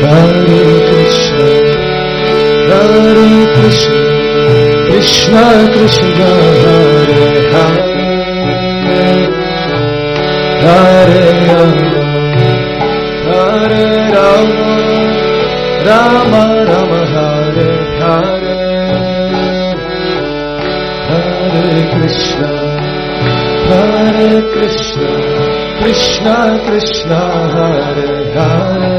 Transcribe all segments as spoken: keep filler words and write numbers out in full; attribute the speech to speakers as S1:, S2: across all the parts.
S1: Hare Krishna, Hare Krishna, Krishna Krishna, Hare Hare, Hare Rama, Hare Rama, Rama Rama, Hare Hare, Hare Krishna, Hare Krishna, Krishna Krishna, Hare Hare.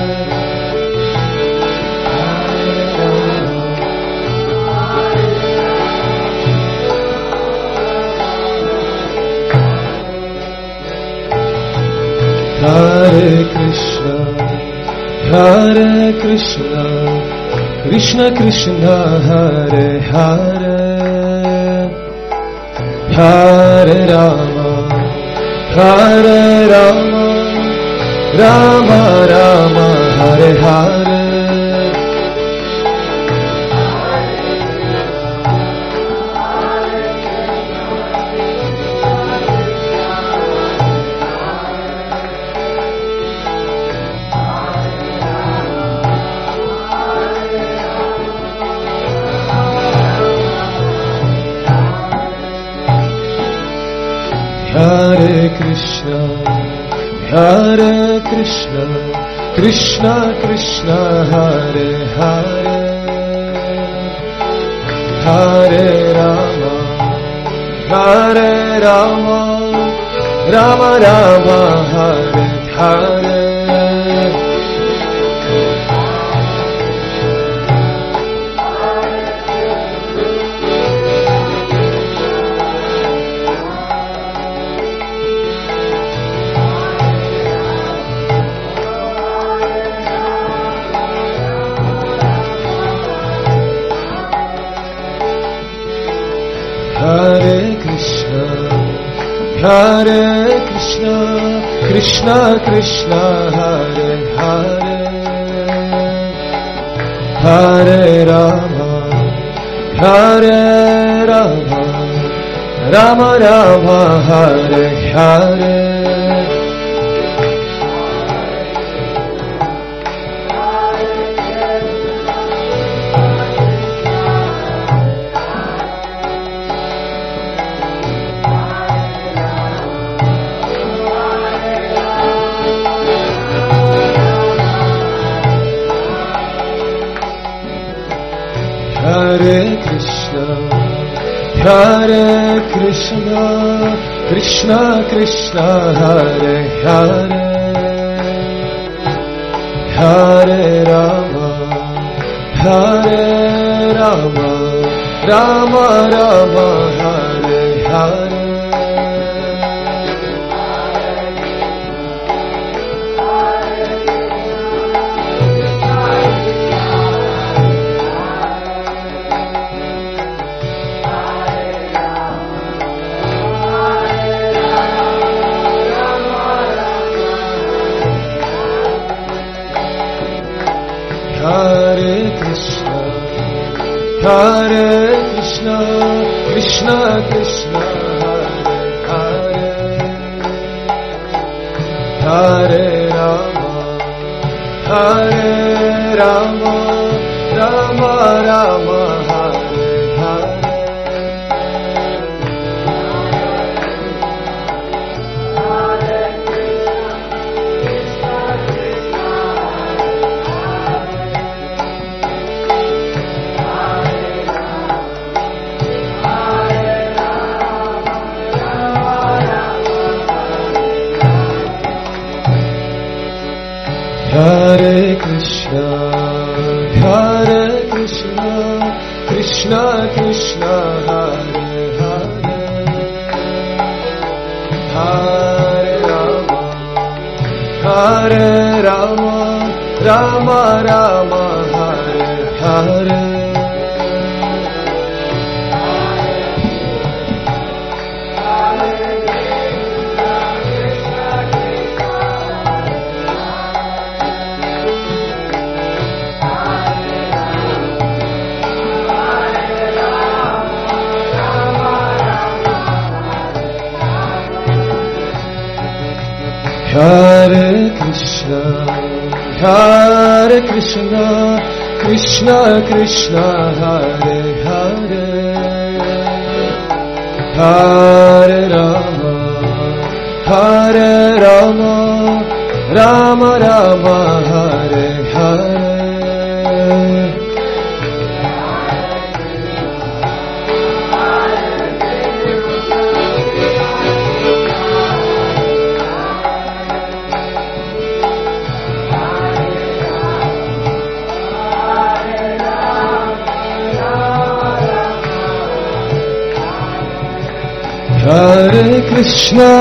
S1: Hare Krishna, Hare Krishna, Krishna Krishna, Hare Hare, Hare Rama, Hare Rama, Rama Rama, Hare Hare. Hare Krishna, Hare Krishna, Krishna Krishna, Hare Hare, Hare Rama, Hare Rama, Rama Rama, Hare Hare. Hare Krishna, Hare Krishna, Krishna Krishna, Hare Hare, Hare Rama, Hare Rama, Rama Rama, Hare Hare. Hare Krishna, Hare Krishna, Krishna Krishna, Hare Hare, Hare Rama, Hare Rama, Rama Rama, Hare Hare. Hare Krishna, Hare Krishna, Krishna Krishna, Hare Hare, Hare Rama, Hare Rama, Rama Rama, Hare Hare. Hare Krishna, Hare Krishna, Krishna Krishna, Hare Hare, Hare Rama, Hare Rama, Rama Rama, Hare Hare. Hare Krishna, Hare Krishna, Krishna Krishna, Hare Hare, Hare Rama, Hare Rama, Rama Rama, Hare Hare. Hare Krishna,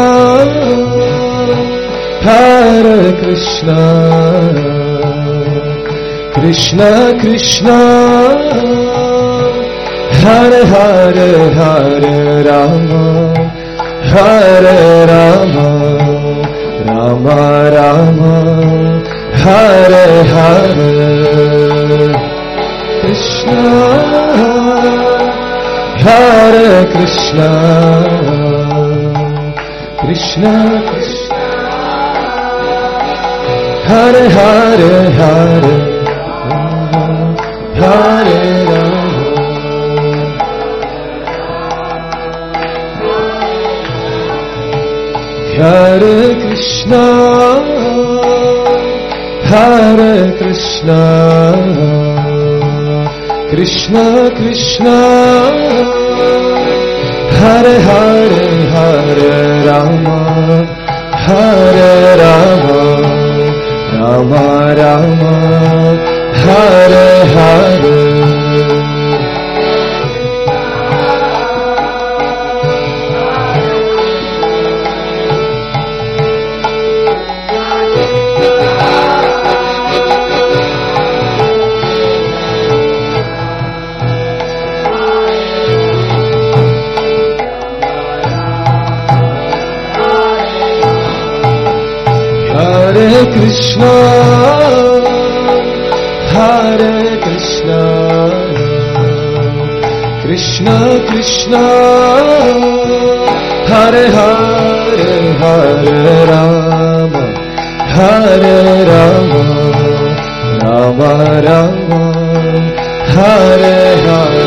S1: Hare Krishna, Krishna Krishna, Hare Hare, Hare Rama, Hare Rama, Rama Rama, Hare Hare. Krishna Hare Krishna, Krishna Krishna, Hare Hare, Hare Rama, Hare Rama. Hare Krishna, Hare Krishna, Krishna Krishna, Hare Hare, Hare Rama, Hare Rama, Rama Rama, Hare Hare. Hare Krishna, Hare Krishna, Krishna Krishna, Hare Hare, Hare Rama, Hare Rama, Rama Rama, Hare Hare.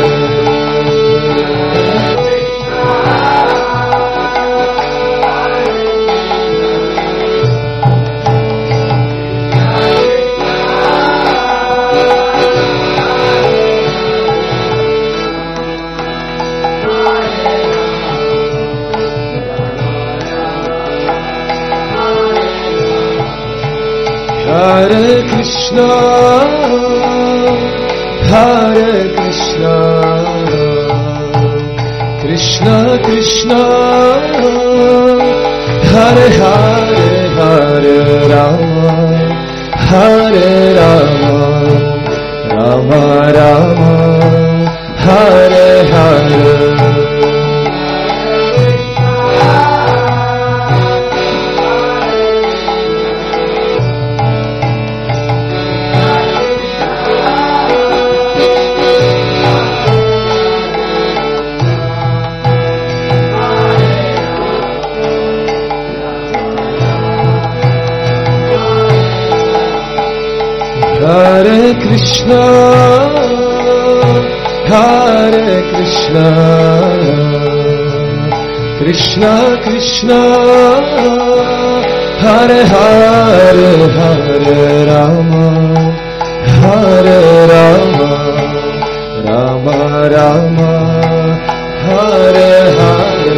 S1: Hare Krishna, Hare Krishna, Krishna Krishna, Hare Hare, Hare Rama, Hare Rama, Rama Rama, Hare Hare. Hare Krishna, Hare Krishna, Krishna Krishna, Hare Hare, Hare Rama, Hare Rama, Rama Rama, Hare Hare.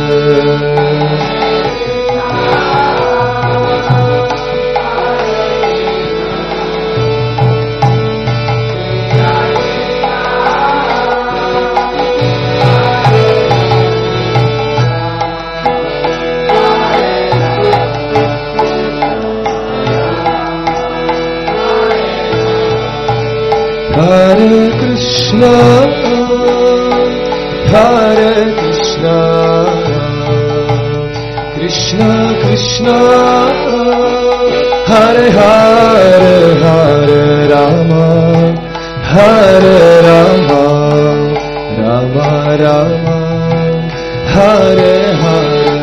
S1: Hare Krishna, Hare Krishna, Krishna Krishna, Hare Hare, Hare Rama, Hare Rama, Rama Rama, Hare Hare.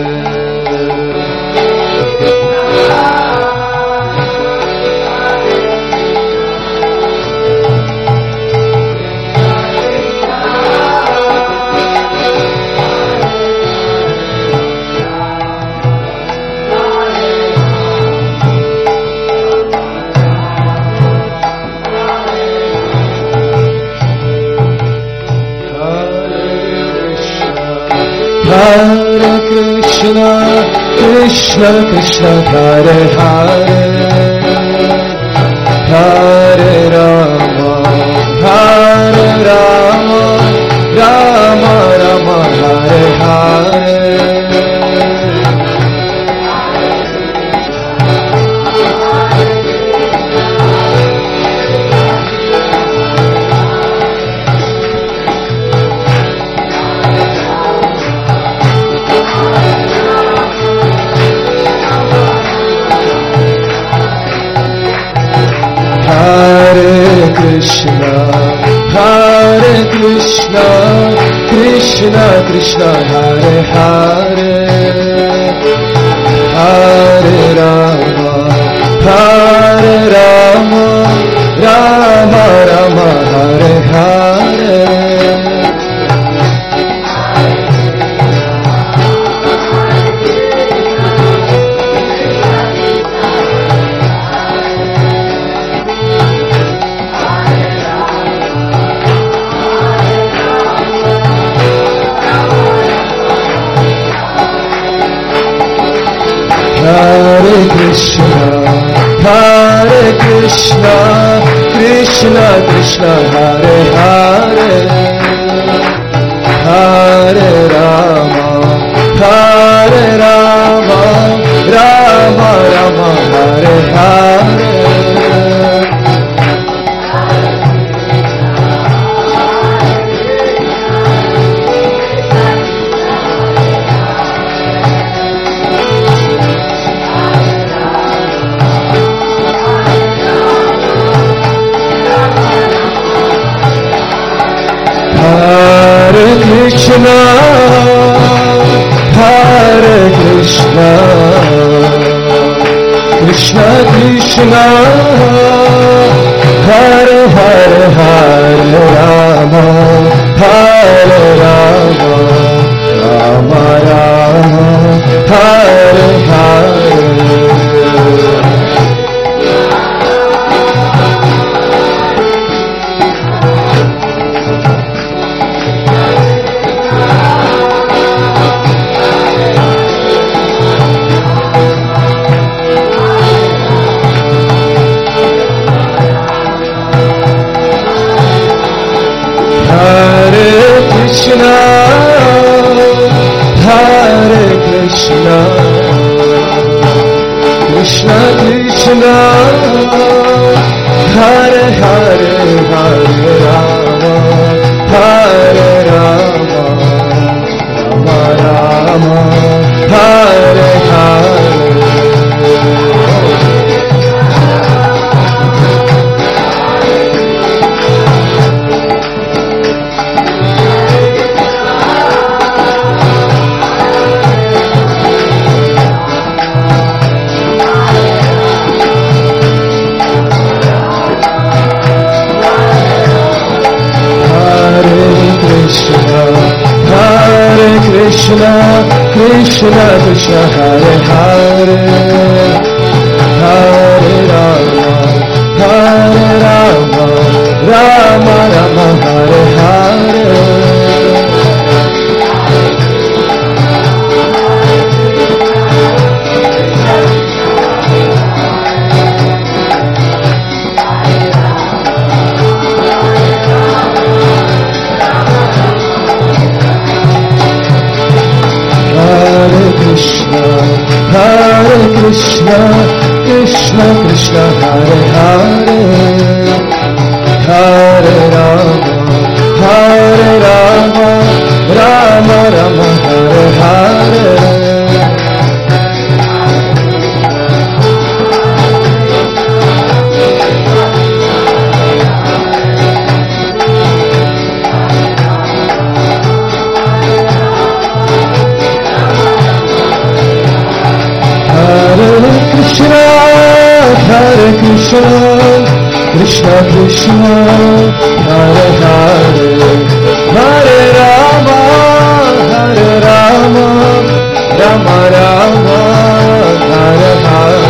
S1: Hare Krishna, Krishna Krishna Hare Hare, Hare Rama, Hare Rama, Rama Rama Hare Hare. Hare Krishna, Hare Krishna, Krishna Krishna Hare Hare, Hare Rama, Hare Rama, Rama Rama Hare Hare. Hare Krishna, Hare Krishna, Krishna Krishna Hare Hare, Hare Rama, Hare Rama, Rama Rama Hare Hare. Hare Krishna, Hare Krishna, Krishna Krishna, Hare Hare, Hare Rama, Hare Rama, Rama Rama, Hare Hare. Krishna, Hare Krishna, Krishna Krishna, Hare Hare, Hare Rama, Hare Rama, Rama Rama, Hare Hare. Krishna, Krishna Krishna Hare Hare, Hare Rama, Hare Rama, Rama Rama Hare Hare. Krishna, Hare Krishna, Krishna Krishna Hare Hare, Hare Rama, Hare Rama, Rama Rama Hare Hare. Krishna, Hare Krishna, Krishna Krishna, Hare Hare, Hare Rama, Hare Rama, Rama Rama, Hare Hare.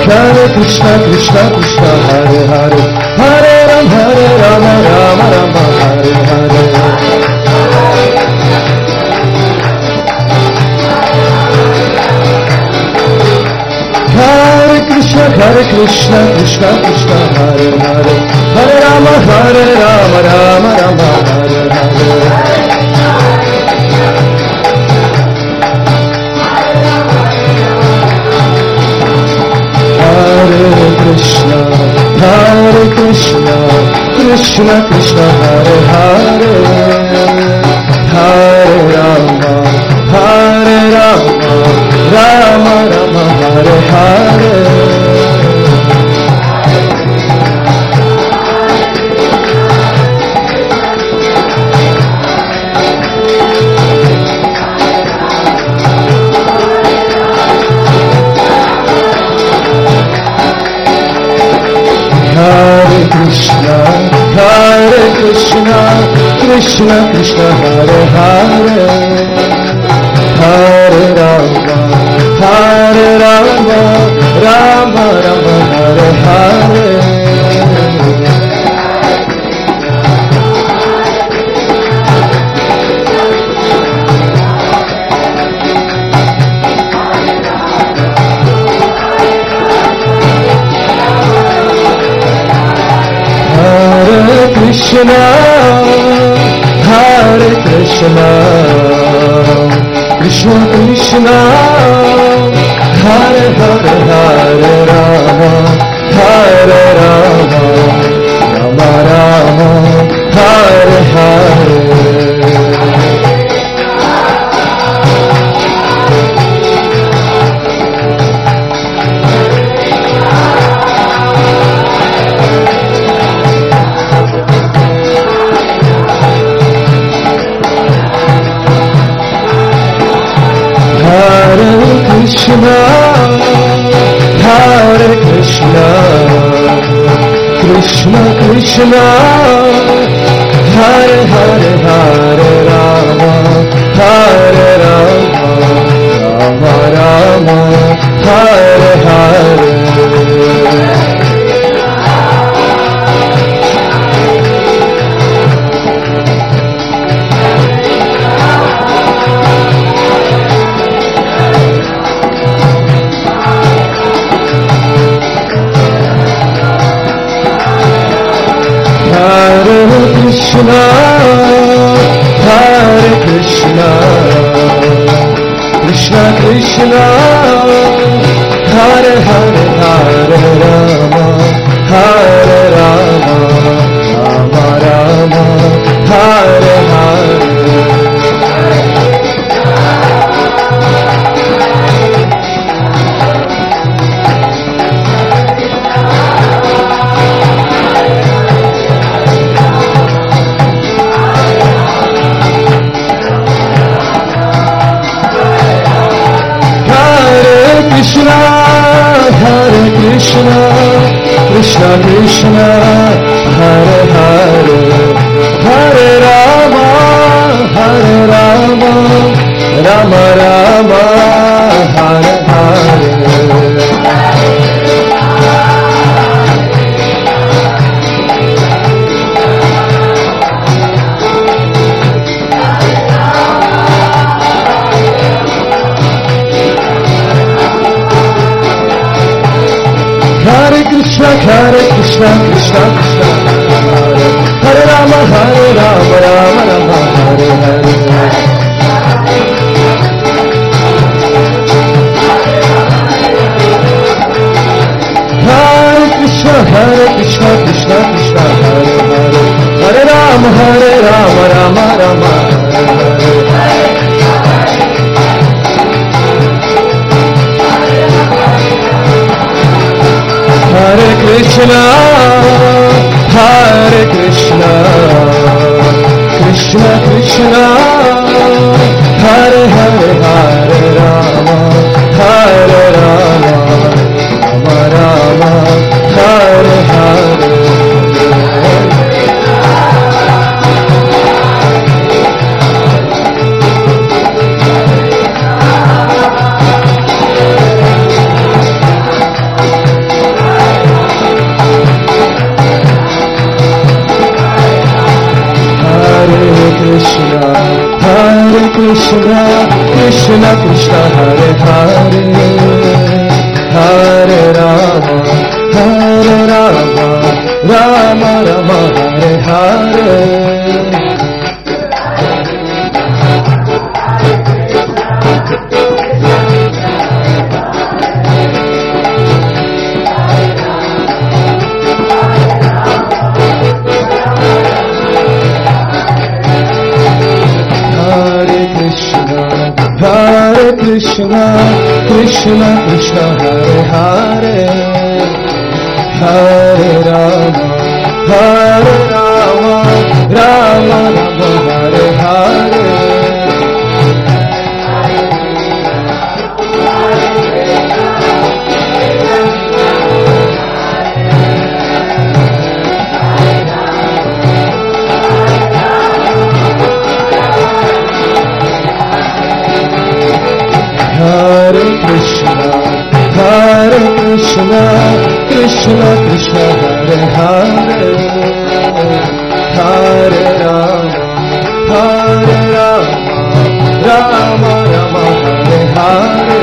S1: Hare Krishna, Krishna Krishna, Hare Hare, Hare Ram, Hare Rama, Rama Rama, Hare Hare. Hare Krishna, Hare Krishna, Krishna Krishna, Hare Hare, Hare Rama, Hare Rama, Rama Rama, Hare Hare. Hare Krishna, Hare Krishna, Krishna Krishna, Hare Hare, Hare Rama, Hare Rama, Rama Rama, Hare Hare. Hare Krishna, Hare Krishna, Krishna Krishna, Hare Hare, Hare Rama, Hare Rama, Rama Rama, Hare Hare. Krishna, Hare Krishna, Krishna Krishna, Hare Hare, Hare Rama, Hare Rama, Rama Rama, Hare Hare. Krishna, Hare Krishna, Krishna Krishna, Hare Hare, Hare Rama, Hare Rama, Rama Rama, Hare Hare. Krishna, Hare Krishna, Krishna Krishna, Hare Hare, Hare Rama, Hare Rama, Rama Rama, Hare Hare. Krishna, Hare Krishna, Krishna Krishna, Hare Hare, Hare Rama, Hare Rama, Rama Rama, Hare Hare. Hare Krishna, Hare Krishna, Krishna Krishna, Hare Hare Rama, Hare Rama, Rama Rama, Hare Hare. Hare Krishna, Hare Krishna, Krishna Krishna, Hare Hare, Hare Rama, Hare Rama, Rama Rama, Hare Hare. Hare Krishna, Hare Krishna, Krishna Krishna, Hare Hare, Hare Rama, Hare Rama, Rama Rama, Hare Hare. Krishna, Krishna Krishna, Hare Hare, Hare Rama, Hare Rama, Rama Rama, Hare Hare. Hare Krishna, Krishna Krishna, Hare Hare, Hare Rama, Hare Rama, Rama Rama, Hare Hare. Hare Krishna, Hare Krishna, Krishna Krishna, Hare Hare, Hare Rama, Hare Rama, Rama Rama, Hare Hare.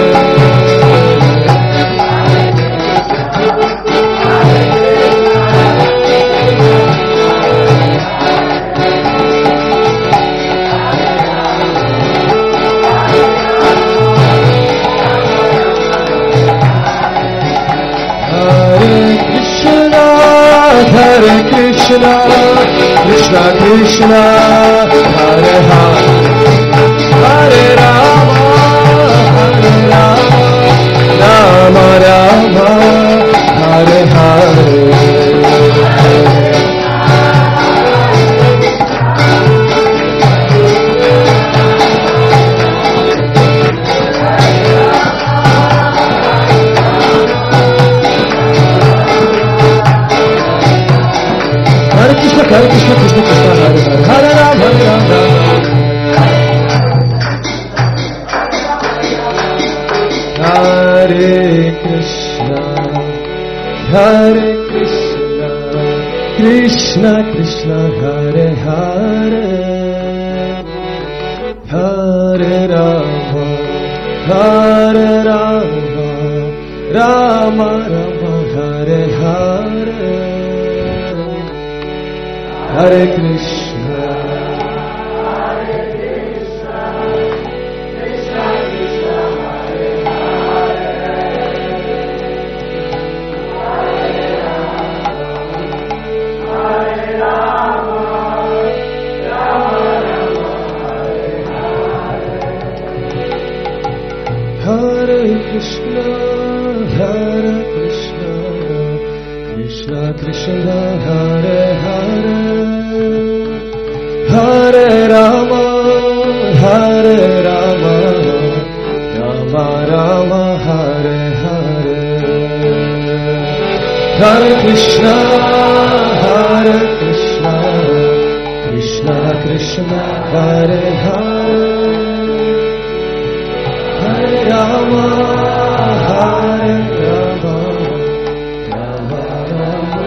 S1: Hare Krishna, Krishna Krishna, Hare Hare, Hare Rama, Hare Rama, Rama Rama, Hare Hare. Hare Krishna, Hare Krishna, Krishna Krishna, Hare Hare, Hare Rama, Hare Rama. Hare Krishna, Hare Krishna, Krishna Krishna, Hare Hare, Hare Rama, Hare Rama, Rama Rama, Hare Hare. Hare Krishna, Hare Krishna, Krishna Krishna, Hare Hare, Hare Rama, Hare Rama, Rama Rama, Hare Hare. Hare Krishna, Hare Krishna, Krishna Krishna, Hare Hare, Hare Rama, Hare Rama, Rama Rama, Hare Hare. Hare Krishna, Hare Krishna, Krishna Krishna, Hare Hare, Hare Rama, Hare Rama, Rama Rama.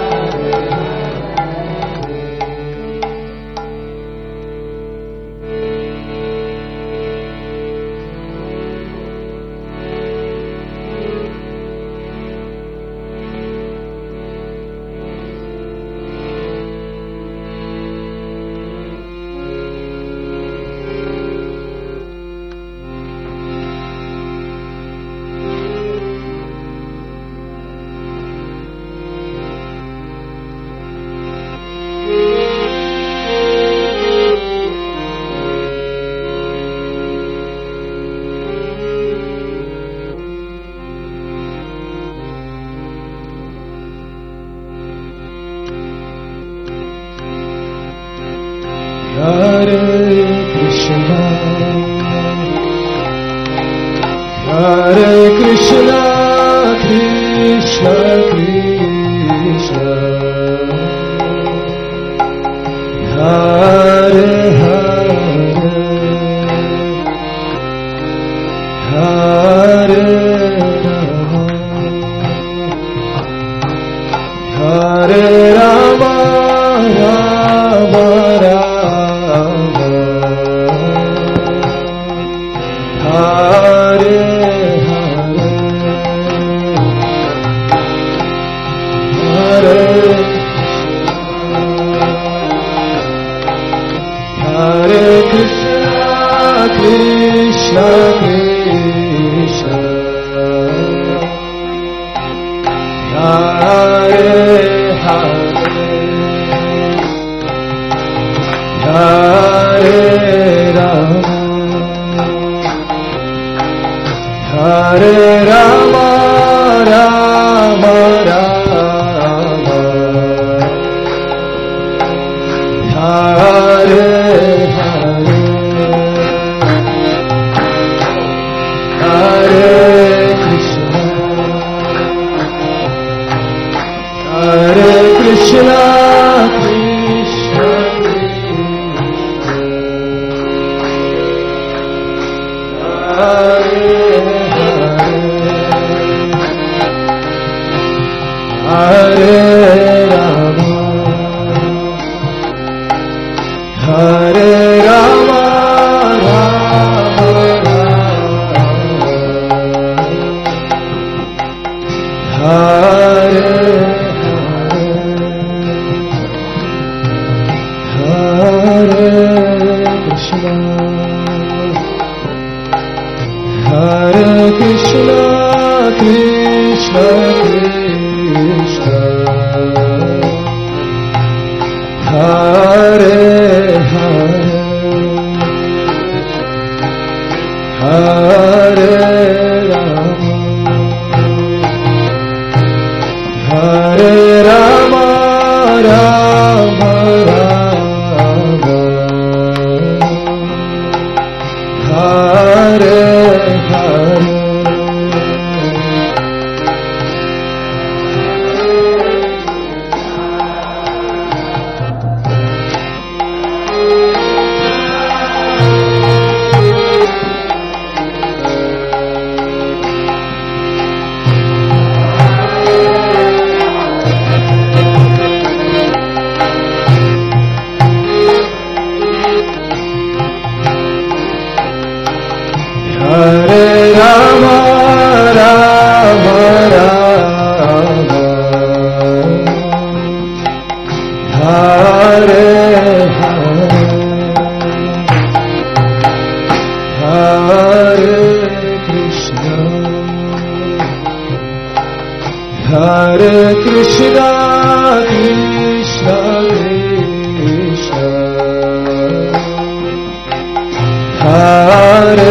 S1: Hare Krishna, Hare Krishna, Krishna Krishna, Hare Hare, Hare Rama, Hare Rama, Rama Rama, Krishna Krishna Hare Hare Hare Rama Hare Rama Rama Rama Hare Hare Hare Krishna Hare Krishna Krishna Hare Hare Rama Hare Rama Rama Rama Hare Hare Krishna Hare Krishna Krishna Krishna Hare Hare Hare Rama Hare Rama Rama Rama Hare Hare Hare Rama Rama Rama Hare Hare Hare Krishna Hare Krishna Krishna Krishna Hare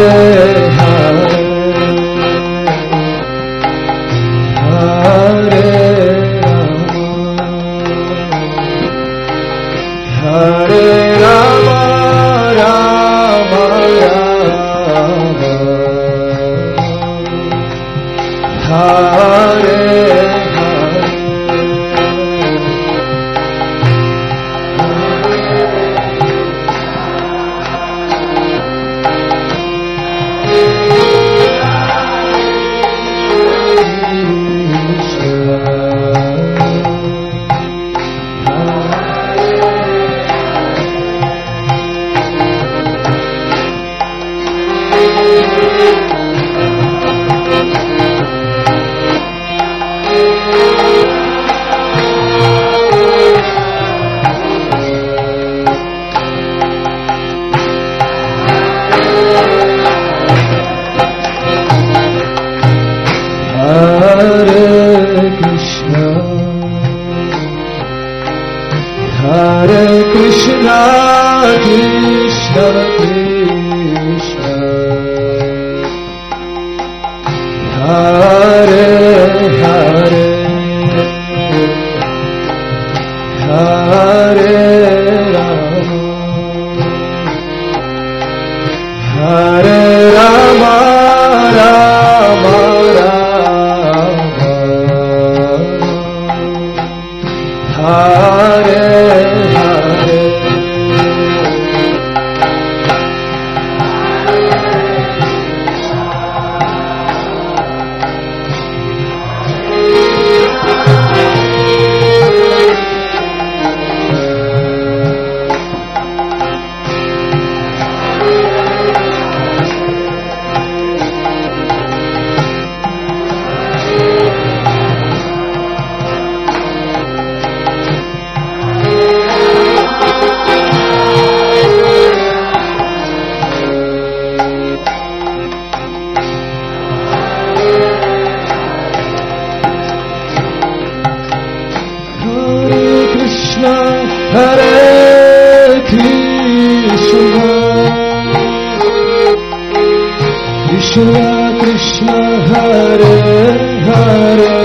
S1: Krishna Krishna Hare Hare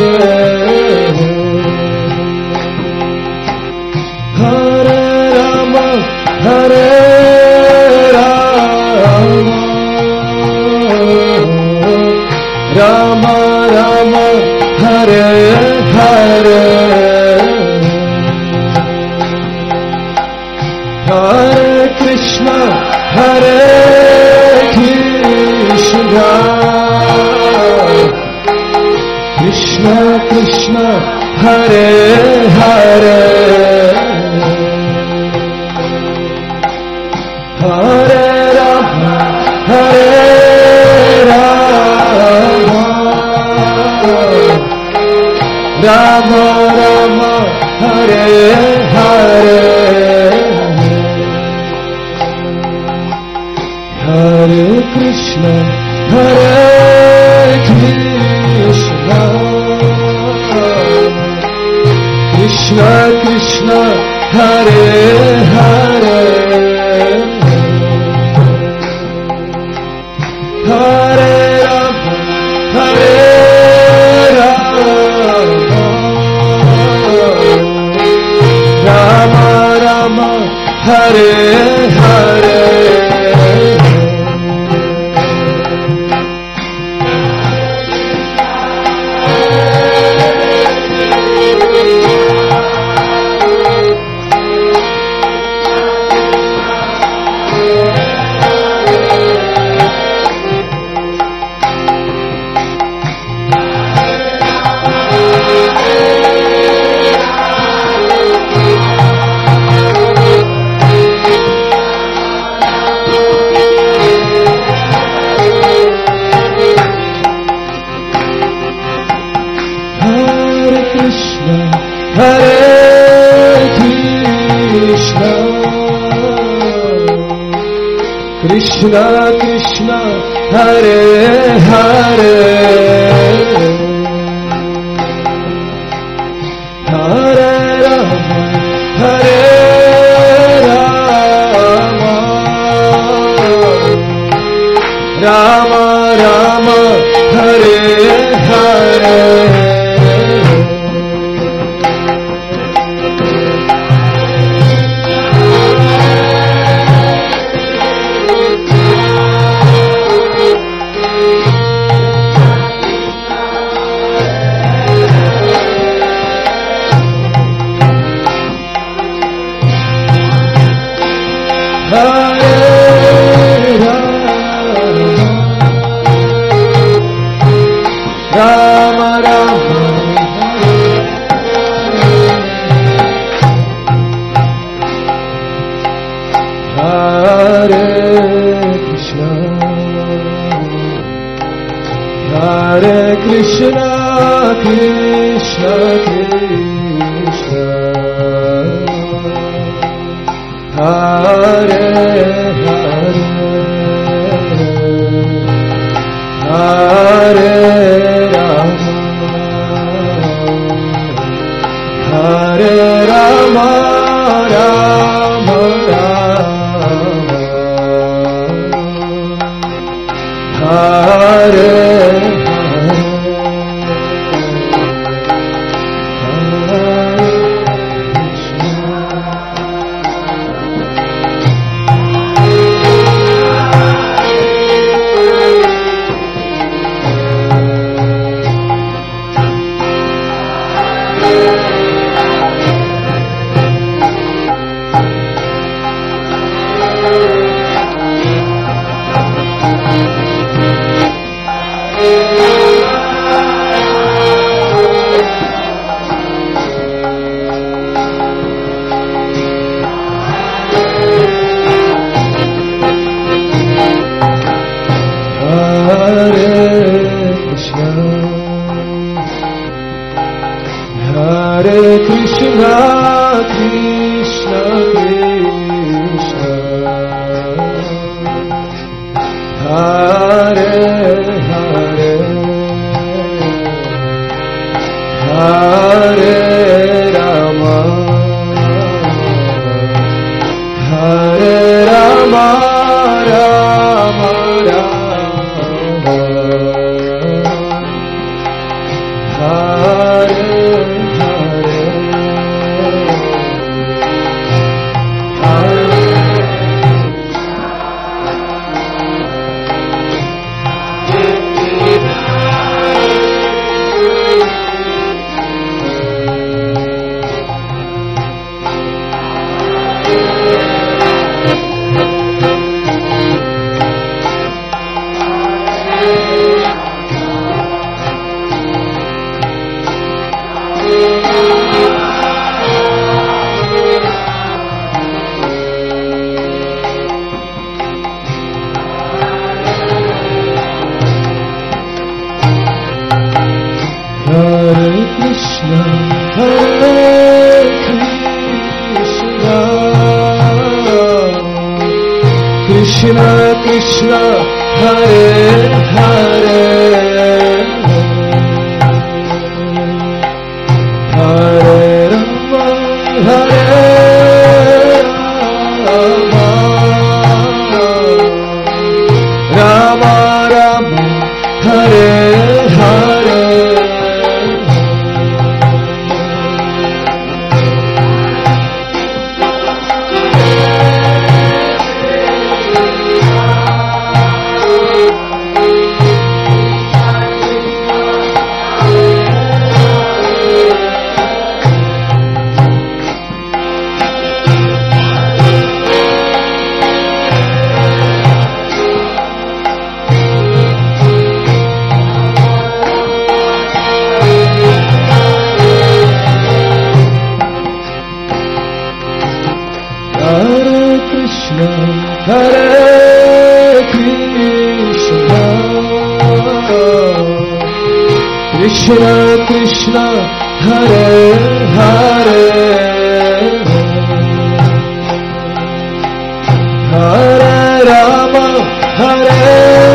S1: Hare Rama Hare Rama Rama Rama Hare Hare Hare Krishna Hare Krishna Krishna Krishna Hare Hare Hare Rama Hare Rama Rama Rama Hare Hare Hare Krishna Hare Krishna Krishna Krishna Hare Hare Hare Rama Hare Rama Rama Rama Hare Hare Krishna Krishna Hare Hare Hare Rama Hare Rama Rama Rama Hare Hare Krishna Krishna Krishna Hare Hare Hare Rama Hare Rama Rama Rama Hare Hare Krishna Krishna Hare Hare Hare Rama Hare Rama Rama Rama Hare Hare Krishna Krishna Hare Hare Hare Rama Hare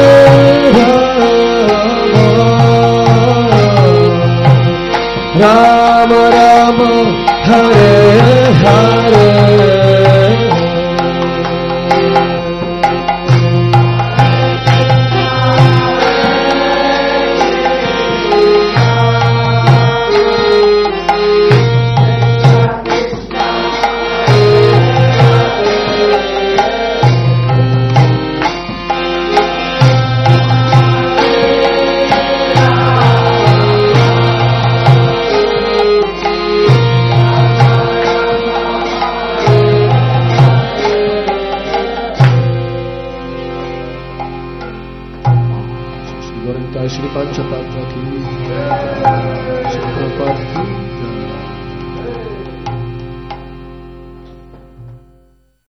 S1: Rama Rama Rama Hare Hare Shri Panchatattva ki Shri Prabhupada ki